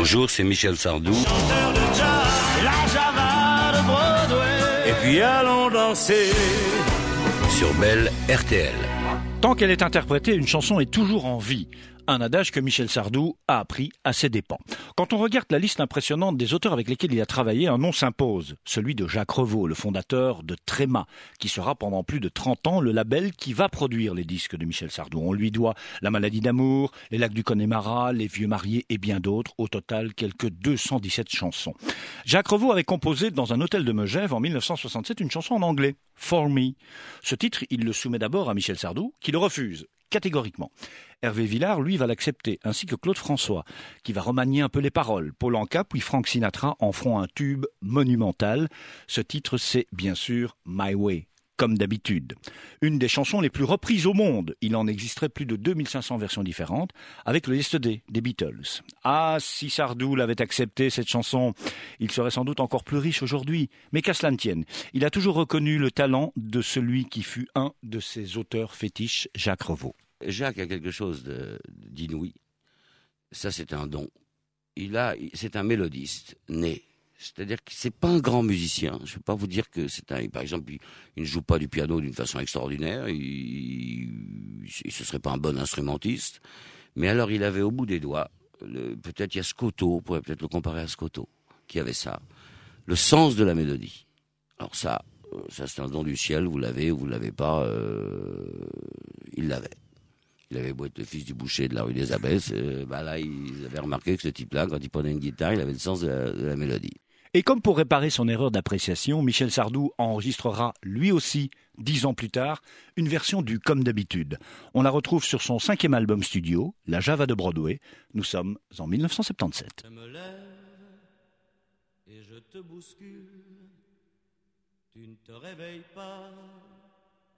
Bonjour, c'est Michel Sardou. Chanteur de jazz, la Java de Broadway. Et puis allons danser Sur Belle RTL. Tant qu'elle est interprétée, une chanson est toujours en vie. Un adage que Michel Sardou a appris à ses dépens. Quand on regarde la liste impressionnante des auteurs avec lesquels il a travaillé, un nom s'impose, celui de Jacques Revaux, le fondateur de Tréma, qui sera pendant plus de 30 ans le label qui va produire les disques de Michel Sardou. On lui doit La maladie d'amour, Les lacs du Connemara, Les vieux mariés et bien d'autres. Au total, quelques 217 chansons. Jacques Revaux avait composé dans un hôtel de Megève en 1967 une chanson en anglais, For Me. Ce titre, il le soumet d'abord à Michel Sardou, qui le refuse catégoriquement. Hervé Villard, lui, va l'accepter, ainsi que Claude François, qui va remanier un peu les paroles. Paul Anka puis Frank Sinatra en feront un tube monumental. Ce titre, c'est bien sûr My Way, comme d'habitude. Une des chansons les plus reprises au monde. Il en existerait plus de 2500 versions différentes, avec le Yesterday des Beatles. Ah, si Sardou l'avait accepté, cette chanson, il serait sans doute encore plus riche aujourd'hui. Mais qu'à cela ne tienne, il a toujours reconnu le talent de celui qui fut un de ses auteurs fétiches, Jacques Revaux. Jacques a quelque chose d'inouï. Ça, c'est un don. C'est un mélodiste né. C'est-à-dire que c'est pas un grand musicien. Je ne vais pas vous dire que par exemple, il ne joue pas du piano d'une façon extraordinaire. Ce serait pas un bon instrumentiste. Mais alors, il avait au bout des doigts, peut-être il y a Scotto, on pourrait peut-être le comparer à Scotto, qui avait ça. Le sens de la mélodie. Alors ça c'est un don du ciel. Vous l'avez ou vous l'avez pas. Il l'avait. Il avait beau être le fils du boucher de la rue des Abbesses, là, ils avaient remarqué que ce type-là, quand il prenait une guitare, il avait le sens de la mélodie. Et comme pour réparer son erreur d'appréciation, Michel Sardou enregistrera, lui aussi, 10 ans plus tard, une version du Comme d'habitude. On la retrouve sur son 5e album studio, La Java de Broadway. Nous sommes en 1977. Je me lève et je te bouscule. Tu ne te réveilles pas.